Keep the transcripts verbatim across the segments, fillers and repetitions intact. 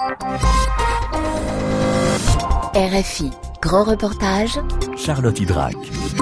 R F I, grand reportage. Charlotte Hydrac.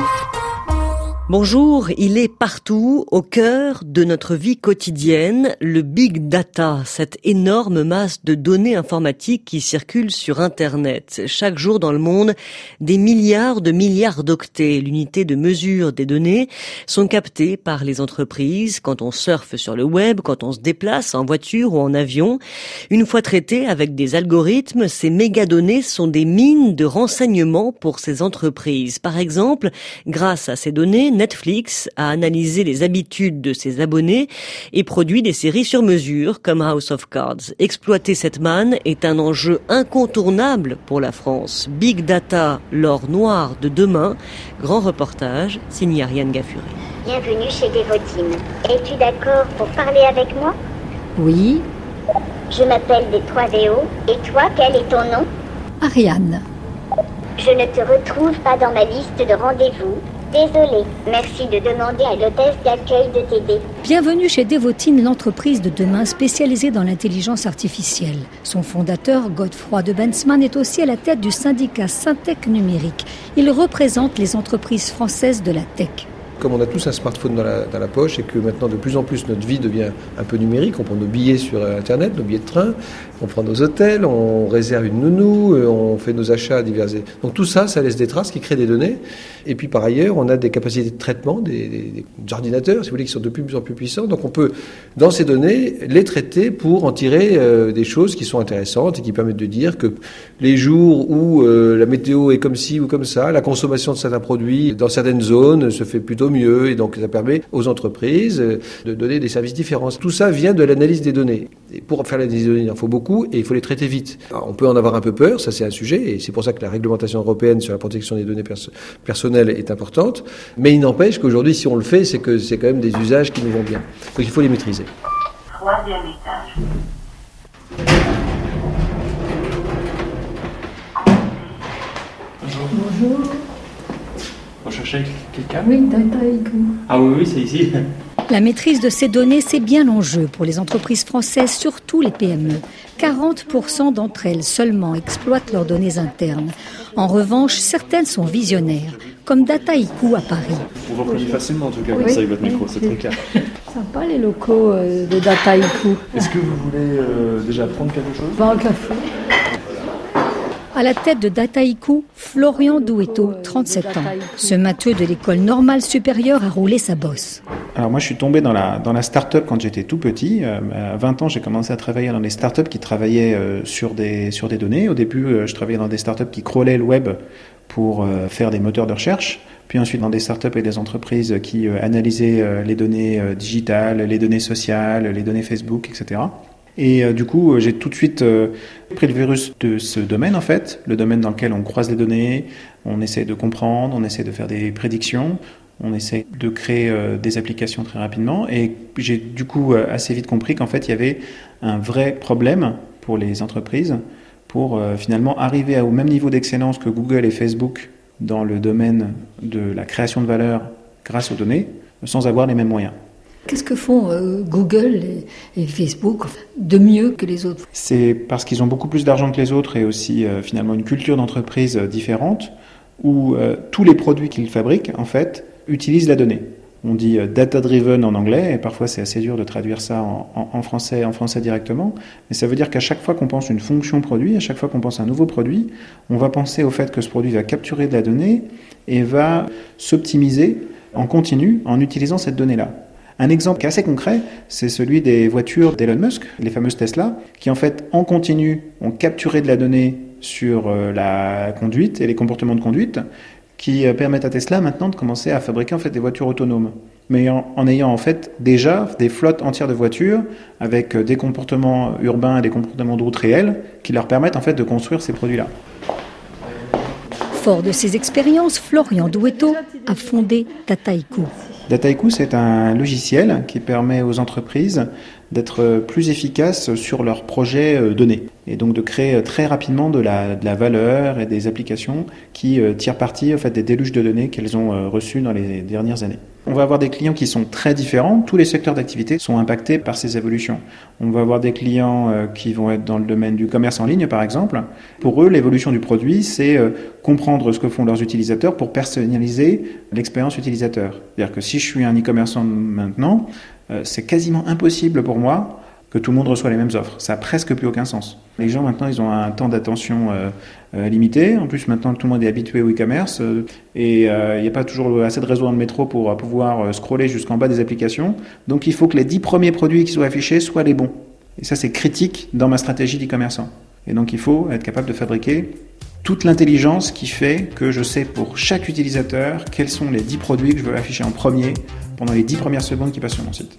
Bonjour, il est partout, au cœur de notre vie quotidienne, le big data, cette énorme masse de données informatiques qui circulent sur Internet. Chaque jour dans le monde, des milliards de milliards d'octets, l'unité de mesure des données, sont captés par les entreprises quand on surfe sur le web, quand on se déplace en voiture ou en avion. Une fois traitées avec des algorithmes, ces mégadonnées sont des mines de renseignements pour ces entreprises. Par exemple, grâce à ces données, Netflix a analysé les habitudes de ses abonnés et produit des séries sur mesure comme House of Cards. Exploiter cette manne est un enjeu incontournable pour la France. Big Data, l'or noir de demain. Grand reportage, signé Ariane Gaffuré. Bienvenue chez Devotine. Es-tu d'accord pour parler avec moi? Oui. Je m'appelle D trois V O. Et toi, quel est ton nom? Ariane. Je ne te retrouve pas dans ma liste de rendez-vous. Désolée. Merci de demander à l'hôtesse d'accueil de t'aider. Bienvenue chez Devotine, l'entreprise de demain spécialisée dans l'intelligence artificielle. Son fondateur, Godefroy de Bensman, est aussi à la tête du syndicat Syntec Numérique. Il représente les entreprises françaises de la tech. Comme on a tous un smartphone dans la, dans la poche et que maintenant de plus en plus notre vie devient un peu numérique, on prend nos billets sur Internet, nos billets de train, on prend nos hôtels, on réserve une nounou, on fait nos achats divers. Donc tout ça, ça laisse des traces qui créent des données. Et puis par ailleurs, on a des capacités de traitement, des, des, des ordinateurs, si vous voulez, qui sont de plus en plus puissants. Donc on peut, dans ces données, les traiter pour en tirer euh, des choses qui sont intéressantes et qui permettent de dire que les jours où euh, la météo est comme ci ou comme ça, la consommation de certains produits dans certaines zones se fait plutôt mieux, et donc ça permet aux entreprises de donner des services différents. Tout ça vient de l'analyse des données. Et pour faire l'analyse des données, il en faut beaucoup et il faut les traiter vite. Alors, on peut en avoir un peu peur, ça c'est un sujet, et c'est pour ça que la réglementation européenne sur la protection des données perso- personnelles est importante. Mais il n'empêche qu'aujourd'hui, si on le fait, c'est que c'est quand même des usages qui nous vont bien. Donc il faut les maîtriser. Troisième étage. Bonjour. Bonjour. On cherchait quelqu'un? Oui, Dataiku. Ah oui, oui, c'est ici. La maîtrise de ces données, c'est bien l'enjeu pour les entreprises françaises, surtout les P M E. quarante pour cent d'entre elles seulement exploitent leurs données internes. En revanche, certaines sont visionnaires, comme Dataiku à Paris. On vous reconnaît facilement en tout cas, Oui. comme ça avec votre micro, c'est très clair. Sympa les locaux euh, de Dataiku. Est-ce que vous voulez euh, déjà prendre quelque chose? Pas un café. À la tête de Dataiku, Florian Douetto, trente-sept ans. Ce matheux de l'école normale supérieure a roulé sa bosse. Alors moi je suis tombé dans la, dans la start-up quand j'étais tout petit. Euh, à vingt ans j'ai commencé à travailler dans des start-up qui travaillaient euh, sur, des, sur des données. Au début euh, je travaillais dans des start-up qui crawlaient le web pour euh, faire des moteurs de recherche. Puis ensuite dans des start-up et des entreprises qui euh, analysaient euh, les données euh, digitales, les données sociales, les données Facebook, et cetera. Et euh, du coup, euh, j'ai tout de suite euh, pris le virus de ce domaine, en fait, le domaine dans lequel on croise les données, on essaie de comprendre, on essaie de faire des prédictions, on essaie de créer euh, des applications très rapidement. Et j'ai du coup euh, assez vite compris qu'en fait, il y avait un vrai problème pour les entreprises pour euh, finalement arriver au même niveau d'excellence que Google et Facebook dans le domaine de la création de valeur grâce aux données, sans avoir les mêmes moyens. Qu'est-ce que font euh, Google et, et Facebook de mieux que les autres? C'est parce qu'ils ont beaucoup plus d'argent que les autres et aussi euh, finalement une culture d'entreprise euh, différente où euh, tous les produits qu'ils fabriquent en fait utilisent la donnée. On dit euh, data-driven en anglais et parfois c'est assez dur de traduire ça en, en, en français, en français directement. Mais ça veut dire qu'à chaque fois qu'on pense une fonction produit, à chaque fois qu'on pense un nouveau produit, on va penser au fait que ce produit va capturer de la donnée et va s'optimiser en continu en utilisant cette donnée-là. Un exemple assez concret, c'est celui des voitures d'Elon Musk, les fameuses Tesla, qui en fait, en continu, ont capturé de la donnée sur la conduite et les comportements de conduite, qui permettent à Tesla maintenant de commencer à fabriquer en fait des voitures autonomes. Mais en, en ayant en fait déjà des flottes entières de voitures avec des comportements urbains et des comportements de route réels qui leur permettent en fait de construire ces produits-là. Fort de ses expériences, Florian Douetto a fondé Dataiku. Dataiku, c'est un logiciel qui permet aux entreprises d'être plus efficaces sur leurs projets donnés et donc de créer très rapidement de la, de la valeur et des applications qui tirent parti en fait, des déluges de données qu'elles ont reçues dans les dernières années. On va avoir des clients qui sont très différents. Tous les secteurs d'activité sont impactés par ces évolutions. On va avoir des clients euh, qui vont être dans le domaine du commerce en ligne, par exemple. Pour eux, l'évolution du produit, c'est euh, comprendre ce que font leurs utilisateurs pour personnaliser l'expérience utilisateur. C'est-à-dire que si je suis un e-commerçant maintenant, euh, c'est quasiment impossible pour moi que tout le monde reçoit les mêmes offres. Ça n'a presque plus aucun sens. Les gens, maintenant, ils ont un temps d'attention euh, euh, limité. En plus, maintenant, tout le monde est habitué au e-commerce euh, et il euh, n'y a pas toujours assez de réseau dans le métro pour euh, pouvoir euh, scroller jusqu'en bas des applications. Donc, il faut que les dix premiers produits qui soient affichés soient les bons. Et ça, c'est critique dans ma stratégie d'e-commerçant. Et donc, il faut être capable de fabriquer toute l'intelligence qui fait que je sais pour chaque utilisateur quels sont les dix produits que je veux afficher en premier pendant les dix premières secondes qui passent sur mon site.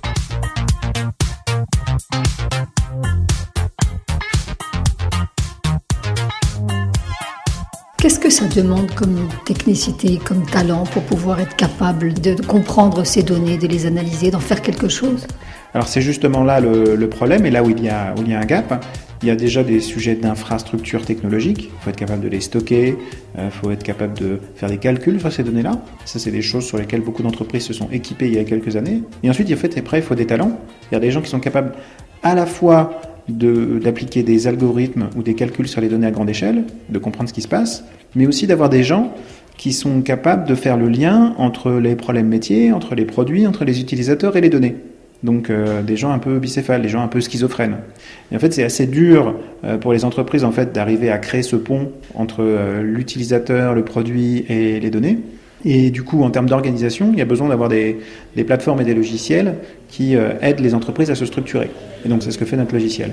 Qu'est-ce que ça demande comme technicité, comme talent pour pouvoir être capable de comprendre ces données, de les analyser, d'en faire quelque chose ? Alors c'est justement là le, le problème et là où il, y a, où il y a un gap. Il y a déjà des sujets d'infrastructure technologique. Il faut être capable de les stocker, il euh, faut être capable de faire des calculs sur ces données-là. Ça, c'est des choses sur lesquelles beaucoup d'entreprises se sont équipées il y a quelques années. Et ensuite, en fait, après, il faut des talents. Il y a des gens qui sont capables à la fois De, d'appliquer des algorithmes ou des calculs sur les données à grande échelle, de comprendre ce qui se passe, mais aussi d'avoir des gens qui sont capables de faire le lien entre les problèmes métiers, entre les produits, entre les utilisateurs et les données. Donc euh, des gens un peu bicéphales, des gens un peu schizophrènes. Et en fait, c'est assez dur euh, pour les entreprises en fait d'arriver à créer ce pont entre euh, l'utilisateur, le produit et les données. Et du coup, en termes d'organisation, il y a besoin d'avoir des, des plateformes et des logiciels qui euh, aident les entreprises à se structurer. Et donc, c'est ce que fait notre logiciel.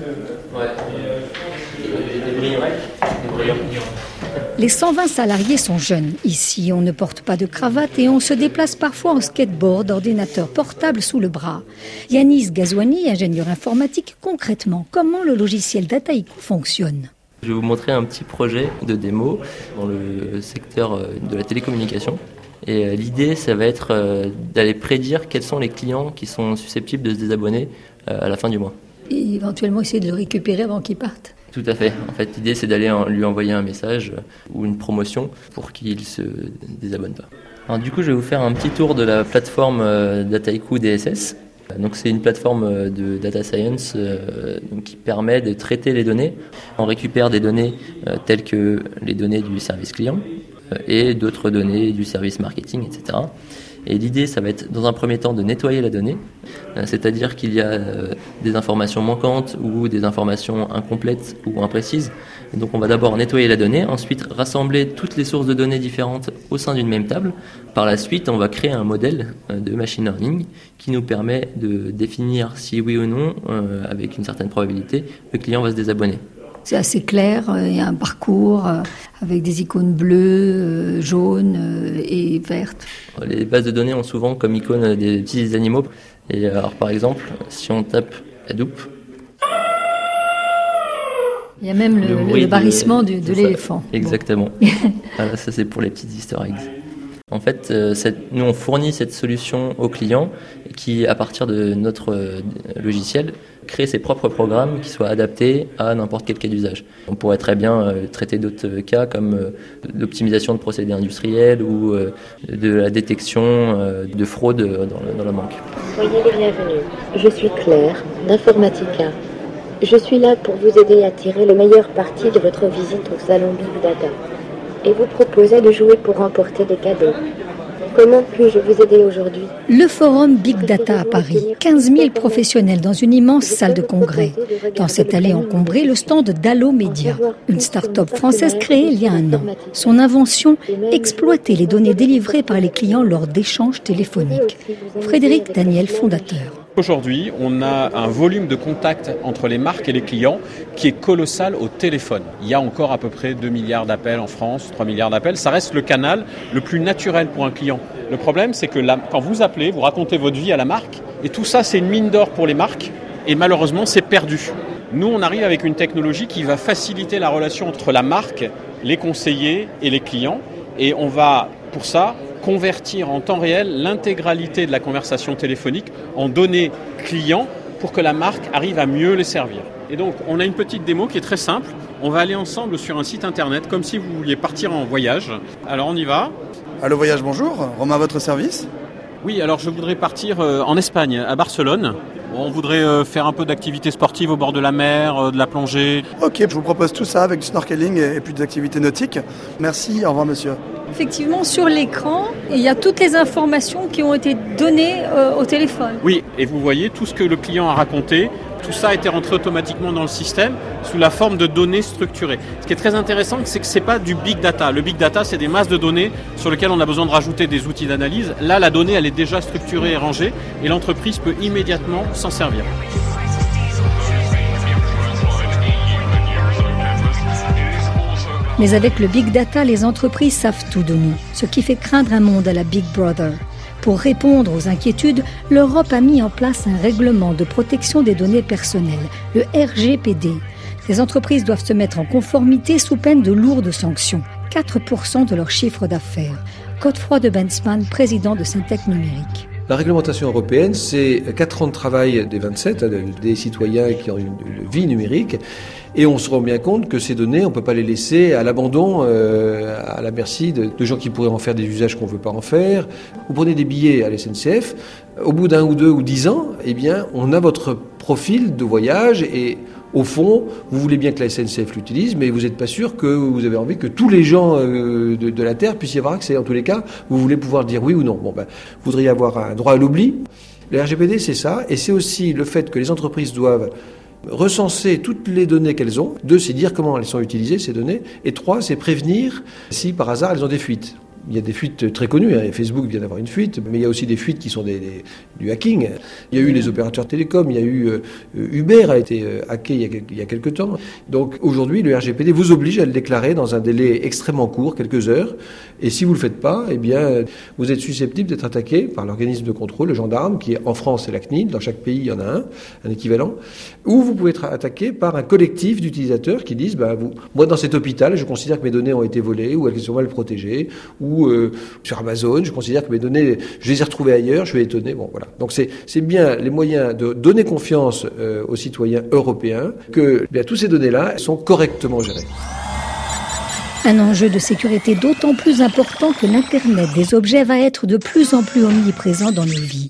Les cent vingt salariés sont jeunes. Ici, on ne porte pas de cravate et on se déplace parfois en skateboard, ordinateur portable sous le bras. Yanis Gazouani, ingénieur informatique, concrètement, comment le logiciel Dataiku fonctionne ? Je vais vous montrer un petit projet de démo dans le secteur de la télécommunication. Et l'idée, ça va être d'aller prédire quels sont les clients qui sont susceptibles de se désabonner à la fin du mois. Et éventuellement essayer de le récupérer avant qu'il parte. Tout à fait. En fait, l'idée, c'est d'aller lui envoyer un message ou une promotion pour qu'il ne se désabonne pas. Alors, du coup, je vais vous faire un petit tour de la plateforme Dataiku D S S. Donc c'est une plateforme de data science euh, donc qui permet de traiter les données. On récupère des données euh, telles que les données du service client euh, et d'autres données du service marketing, et cetera. Et l'idée, ça va être dans un premier temps de nettoyer la donnée, euh, c'est-à-dire qu'il y a euh, des informations manquantes ou des informations incomplètes ou imprécises. Et donc on va d'abord nettoyer la donnée, ensuite rassembler toutes les sources de données différentes au sein d'une même table. Par la suite, on va créer un modèle euh, de machine learning qui nous permet de définir si oui ou non, euh, avec une certaine probabilité, le client va se désabonner. C'est assez clair, il y a un parcours avec des icônes bleues, jaunes et vertes. Les bases de données ont souvent comme icône des petits animaux. Et alors par exemple, si on tape Hadoop, il y a même le, le, le barrissement de, de, de l'éléphant. Exactement. Voilà, ça c'est pour les petits easter eggs. En fait, euh, cette, nous on fournit cette solution aux clients qui, à partir de notre euh, logiciel, crée ses propres programmes qui soient adaptés à n'importe quel cas d'usage. On pourrait très bien euh, traiter d'autres cas comme euh, l'optimisation de procédés industriels ou euh, de la détection euh, de fraude dans la, dans la banque. Soyez les bienvenus. Je suis Claire, d'Informatica. Je suis là pour vous aider à tirer le meilleur parti de votre visite au salon Big Data et vous proposer de jouer pour remporter des cadeaux. Comment puis-je vous aider aujourd'hui ? Le forum Big Data à Paris. quinze mille professionnels dans une immense salle de congrès. Dans cette allée encombrée, le stand d'Allo Media, une start-up française créée il y a un an. Son invention, exploiter les données délivrées par les clients lors d'échanges téléphoniques. Frédéric Daniel, fondateur. Aujourd'hui, on a un volume de contact entre les marques et les clients qui est colossal au téléphone. Il y a encore à peu près deux milliards d'appels en France, trois milliards d'appels. Ça reste le canal le plus naturel pour un client. Le problème, c'est que là, quand vous appelez, vous racontez votre vie à la marque et tout ça, c'est une mine d'or pour les marques et malheureusement, c'est perdu. Nous, on arrive avec une technologie qui va faciliter la relation entre la marque, les conseillers et les clients et on va, pour ça, convertir en temps réel l'intégralité de la conversation téléphonique en données clients pour que la marque arrive à mieux les servir. Et donc, on a une petite démo qui est très simple. On va aller ensemble sur un site internet comme si vous vouliez partir en voyage. Alors, on y va. Allo Voyage, bonjour. Romain à votre service. Oui, alors je voudrais partir euh, en Espagne, à Barcelone. On voudrait euh, faire un peu d'activités sportives au bord de la mer, euh, de la plongée. Ok, je vous propose tout ça avec du snorkeling et, et puis des activités nautiques. Merci, au revoir monsieur. Effectivement, sur l'écran, il y a toutes les informations qui ont été données euh, au téléphone. Oui, et vous voyez tout ce que le client a raconté. Tout ça a été rentré automatiquement dans le système sous la forme de données structurées. Ce qui est très intéressant, c'est que ce n'est pas du big data. Le big data, c'est des masses de données sur lesquelles on a besoin de rajouter des outils d'analyse. Là, la donnée, elle est déjà structurée et rangée et l'entreprise peut immédiatement s'en servir. Mais avec le big data, les entreprises savent tout de nous, ce qui fait craindre un monde à la Big Brother. Pour répondre aux inquiétudes, l'Europe a mis en place un règlement de protection des données personnelles, le R G P D. Les entreprises doivent se mettre en conformité sous peine de lourdes sanctions, quatre pour cent de leur chiffre d'affaires. Godefroy de Bensman, président de Syntec Numérique. La réglementation européenne, c'est quatre ans de travail des vingt-sept, des citoyens qui ont une vie numérique. Et on se rend bien compte que ces données, on ne peut pas les laisser à l'abandon, euh, à la merci de, de gens qui pourraient en faire des usages qu'on ne veut pas en faire. Vous prenez des billets à la S N C F, au bout d'un ou deux ou dix ans, eh bien, on a votre profil de voyage et au fond, vous voulez bien que la S N C F l'utilise, mais vous n'êtes pas sûr que vous avez envie que tous les gens euh, de, de la Terre puissent y avoir accès. En tous les cas, vous voulez pouvoir dire oui ou non. Bon, ben, vous voudriez avoir un droit à l'oubli. Le R G P D, c'est ça, et c'est aussi le fait que les entreprises doivent recenser toutes les données qu'elles ont. Deux, c'est dire comment elles sont utilisées, ces données. Et trois, c'est prévenir si par hasard elles ont des fuites. Il y a des fuites très connues, hein. Facebook vient d'avoir une fuite, mais il y a aussi des fuites qui sont des, des, du hacking. Il y a eu les opérateurs télécoms, il y a eu euh, Uber a été euh, hacké il y a, il y a quelques temps. Donc aujourd'hui, le R G P D vous oblige à le déclarer dans un délai extrêmement court, quelques heures. Et si vous le faites pas, eh bien, vous êtes susceptible d'être attaqué par l'organisme de contrôle, le gendarme, qui est en France c'est la C N I L, dans chaque pays il y en a un, un équivalent. Ou vous pouvez être attaqué par un collectif d'utilisateurs qui disent, bah, vous, moi dans cet hôpital, je considère que mes données ont été volées ou elles sont mal protégées, ou Euh, sur Amazon, je considère que mes données, je les ai retrouvées ailleurs, je suis étonné. Bon, voilà. Donc c'est, c'est bien les moyens de donner confiance euh, aux citoyens européens que bien, toutes ces données-là sont correctement gérées. Un enjeu de sécurité d'autant plus important que l'Internet des objets va être de plus en plus omniprésent dans nos vies.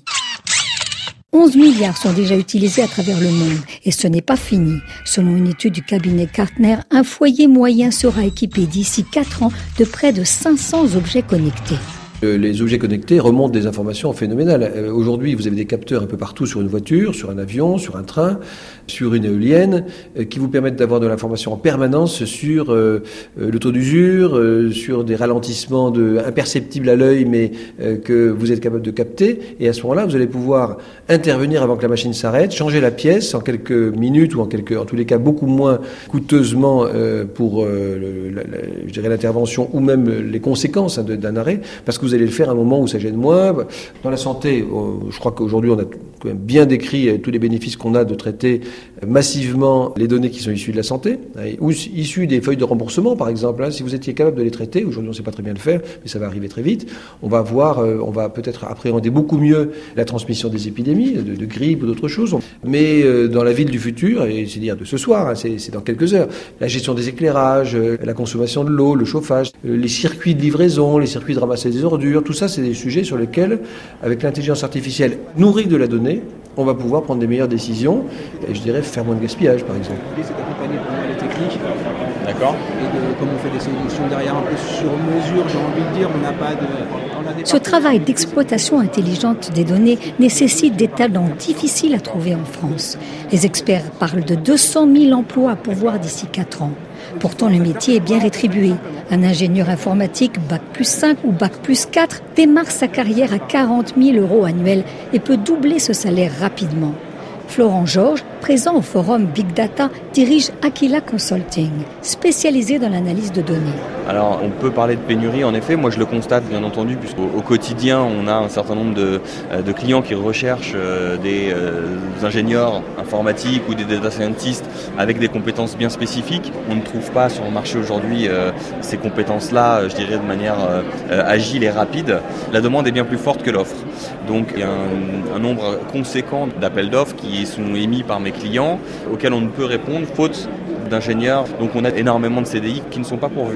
onze milliards sont déjà utilisés à travers le monde et ce n'est pas fini. Selon une étude du cabinet Gartner, un foyer moyen sera équipé d'ici quatre ans de près de cinq cents objets connectés. Les objets connectés remontent des informations phénoménales. Aujourd'hui, vous avez des capteurs un peu partout sur une voiture, sur un avion, sur un train, sur une éolienne, qui vous permettent d'avoir de l'information en permanence sur euh, le taux d'usure, euh, sur des ralentissements de, imperceptibles à l'œil, mais euh, que vous êtes capable de capter. Et à ce moment-là, vous allez pouvoir intervenir avant que la machine s'arrête, changer la pièce en quelques minutes ou en quelques, en tous les cas, beaucoup moins coûteusement euh, pour, euh, le, la, la, je dirais, l'intervention ou même les conséquences hein, de, d'un arrêt, parce que vous allez le faire à un moment où ça gêne moins. Dans la santé, je crois qu'aujourd'hui on a quand même bien décrit tous les bénéfices qu'on a de traiter massivement les données qui sont issues de la santé, ou issues des feuilles de remboursement par exemple. Si vous étiez capable de les traiter, aujourd'hui on ne sait pas très bien le faire, mais ça va arriver très vite, on va voir, on va peut-être appréhender beaucoup mieux la transmission des épidémies, de, de grippe ou d'autres choses. Mais dans la ville du futur, et c'est-à-dire de ce soir, c'est, c'est dans quelques heures, la gestion des éclairages, la consommation de l'eau, le chauffage, les circuits de livraison, les circuits de ramasser des ordures, tout ça, c'est des sujets sur lesquels, avec l'intelligence artificielle nourrie de la donnée, on va pouvoir prendre des meilleures décisions et, je dirais, faire moins de gaspillage, par exemple. C'est d'accompagner pour moi les techniques. D'accord. Et de, comme on fait des solutions derrière un peu sur mesure, j'ai envie de dire, on n'a pas de... On a des Ce travail d'exploitation intelligente des données nécessite des talents difficiles à trouver en France. Les experts parlent de deux cent mille emplois à pourvoir d'ici quatre ans. Pourtant, le métier est bien rétribué. Un ingénieur informatique, bac plus cinq ou bac plus quatre, démarre sa carrière à quarante mille euros annuels et peut doubler ce salaire rapidement. Florent Georges, présent au forum Big Data, dirige Aquila Consulting, spécialisé dans l'analyse de données. Alors, on peut parler de pénurie, en effet. Moi, je le constate, bien entendu, puisqu'au au quotidien, on a un certain nombre de, de clients qui recherchent des, euh, des ingénieurs informatiques ou des data scientists avec des compétences bien spécifiques. On ne trouve pas sur le marché aujourd'hui euh, ces compétences-là, je dirais, de manière euh, agile et rapide. La demande est bien plus forte que l'offre. Donc, il y a un, un nombre conséquent d'appels d'offres qui sont émis par mes clients, auxquels on ne peut répondre faute d'ingénieurs. Donc on a énormément de C D I qui ne sont pas pourvus.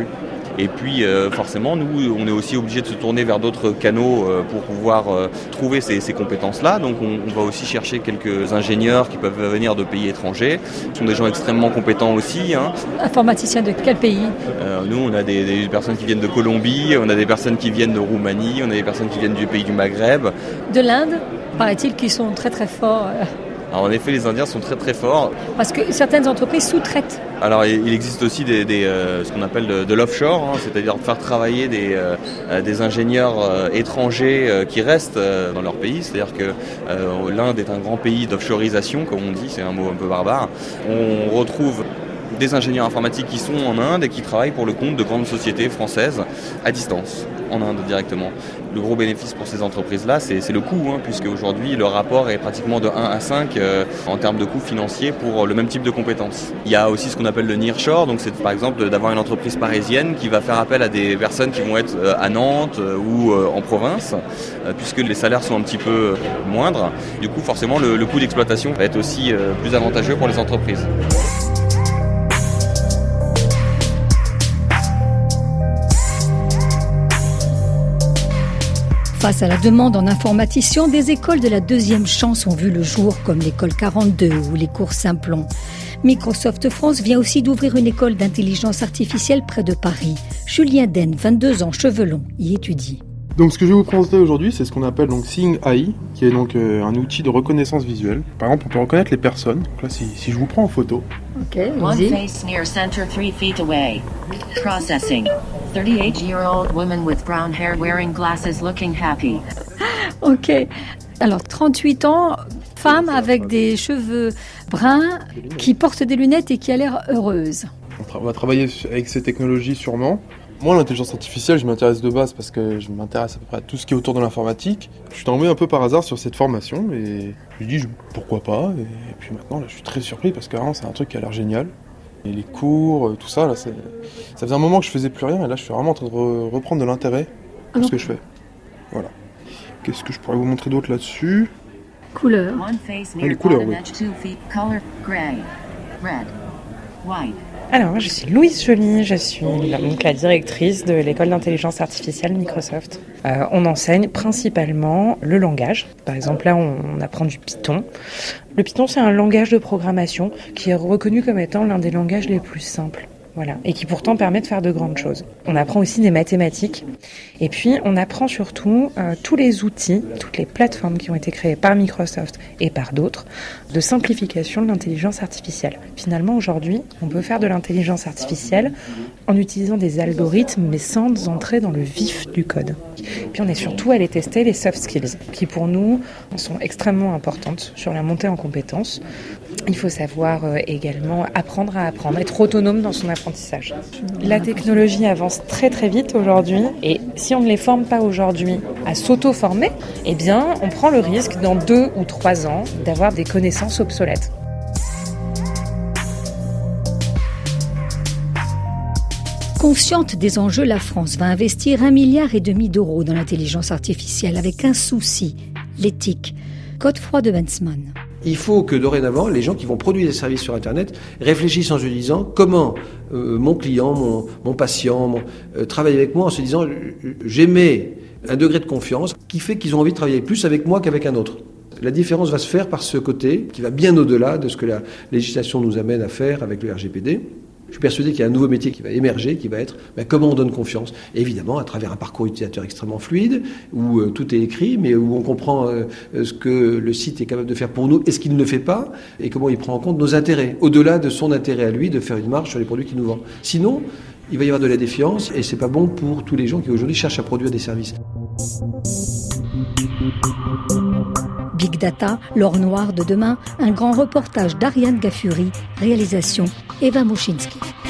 Et puis euh, forcément, nous, on est aussi obligé de se tourner vers d'autres canaux euh, pour pouvoir euh, trouver ces, ces compétences-là. Donc on, on va aussi chercher quelques ingénieurs qui peuvent venir de pays étrangers. Ce sont des gens extrêmement compétents aussi. Hein. Informaticiens de quel pays ? euh, Nous, on a des, des personnes qui viennent de Colombie, on a des personnes qui viennent de Roumanie, on a des personnes qui viennent du pays du Maghreb. De l'Inde, paraît-il qu'ils sont très très forts. Alors en effet, les Indiens sont très très forts. Parce que certaines entreprises sous-traitent. Alors il existe aussi des, des, euh, ce qu'on appelle de, de l'offshore, hein, c'est-à-dire faire travailler des, euh, des ingénieurs euh, étrangers euh, qui restent euh, dans leur pays. C'est-à-dire que euh, l'Inde est un grand pays d'offshoreisation, comme on dit, c'est un mot un peu barbare. On retrouve des ingénieurs informatiques qui sont en Inde et qui travaillent pour le compte de grandes sociétés françaises à distance, en Inde directement. Le gros bénéfice pour ces entreprises-là, c'est, c'est le coût, hein, puisque aujourd'hui le rapport est pratiquement de un à cinq euh, en termes de coûts financiers pour le même type de compétences. Il y a aussi ce qu'on appelle le nearshore, donc c'est par exemple d'avoir une entreprise parisienne qui va faire appel à des personnes qui vont être euh, à Nantes euh, ou euh, en province, euh, puisque les salaires sont un petit peu moindres. Du coup, forcément, le, le coût d'exploitation va être aussi euh, plus avantageux pour les entreprises. Face à la demande en informaticiens, des écoles de la deuxième chance ont vu le jour, comme l'école quarante-deux ou les cours Simplon. Microsoft France vient aussi d'ouvrir une école d'intelligence artificielle près de Paris. Julien Den, vingt-deux ans, cheveux longs, y étudie. Donc ce que je vais vous présenter aujourd'hui, c'est ce qu'on appelle donc Seeing A I, qui est donc euh, un outil de reconnaissance visuelle. Par exemple, on peut reconnaître les personnes. Donc là, si, si je vous prends en photo. Ok, One vas-y. face near center three feet away. Processing. thirty-eight-year-old woman with brown hair wearing glasses looking happy. Ok. Alors, trente-huit ans, femme avec des cheveux bruns, qui porte des lunettes et qui a l'air heureuse. On, tra- on va travailler avec ces technologies sûrement. Moi, l'intelligence artificielle, je m'intéresse de base parce que je m'intéresse à peu près à tout ce qui est autour de l'informatique. Je suis tombé un peu par hasard sur cette formation et je me dis pourquoi pas. Et puis maintenant, là, je suis très surpris parce que vraiment, c'est un truc qui a l'air génial. Et les cours, tout ça, là, c'est... ça faisait un moment que je faisais plus rien et là, je suis vraiment en train de re- reprendre de l'intérêt pour ce que je fais. Voilà. Qu'est-ce que je pourrais vous montrer d'autre là-dessus ? Couleur. One face Ah, near les couleurs, oui. bottom edge two feet color gray, red, white. Alors, je suis Louise Joly, je suis la, donc la directrice de l'école d'intelligence artificielle Microsoft. Euh, on enseigne principalement le langage. Par exemple, là, on, on apprend du Python. Le Python, c'est un langage de programmation qui est reconnu comme étant l'un des langages les plus simples. Voilà, et qui pourtant permet de faire de grandes choses. On apprend aussi des mathématiques, et puis on apprend surtout euh, tous les outils, toutes les plateformes qui ont été créées par Microsoft et par d'autres, de simplification de l'intelligence artificielle. Finalement, aujourd'hui, on peut faire de l'intelligence artificielle en utilisant des algorithmes, mais sans entrer dans le vif du code. Puis on est surtout allé tester les soft skills, qui pour nous sont extrêmement importantes sur la montée en compétences. Il faut savoir euh, également apprendre à apprendre, être autonome dans son apprentissage. La technologie avance très très vite aujourd'hui et si on ne les forme pas aujourd'hui à s'auto-former, eh bien on prend le risque dans deux ou trois ans d'avoir des connaissances obsolètes. Consciente des enjeux, la France va investir un milliard et demi d'euros dans l'intelligence artificielle avec un souci, l'éthique. Godefroy de Bensman. Il faut que dorénavant, les gens qui vont produire des services sur Internet réfléchissent en se disant comment euh, mon client, mon, mon patient mon, euh, travaille avec moi en se disant j'émets un degré de confiance qui fait qu'ils ont envie de travailler plus avec moi qu'avec un autre. La différence va se faire par ce côté qui va bien au-delà de ce que la législation nous amène à faire avec le R G P D. Je suis persuadé qu'il y a un nouveau métier qui va émerger, qui va être ben, comment on donne confiance. Et évidemment, à travers un parcours utilisateur extrêmement fluide, où euh, tout est écrit, mais où on comprend euh, ce que le site est capable de faire pour nous et ce qu'il ne fait pas, et comment il prend en compte nos intérêts, au-delà de son intérêt à lui de faire une marge sur les produits qu'il nous vend. Sinon, il va y avoir de la défiance, et c'est pas bon pour tous les gens qui aujourd'hui cherchent à produire des services. Big Data, l'or noir de demain, un grand reportage d'Ariane Gaffuri, réalisation Eva Moschinsky.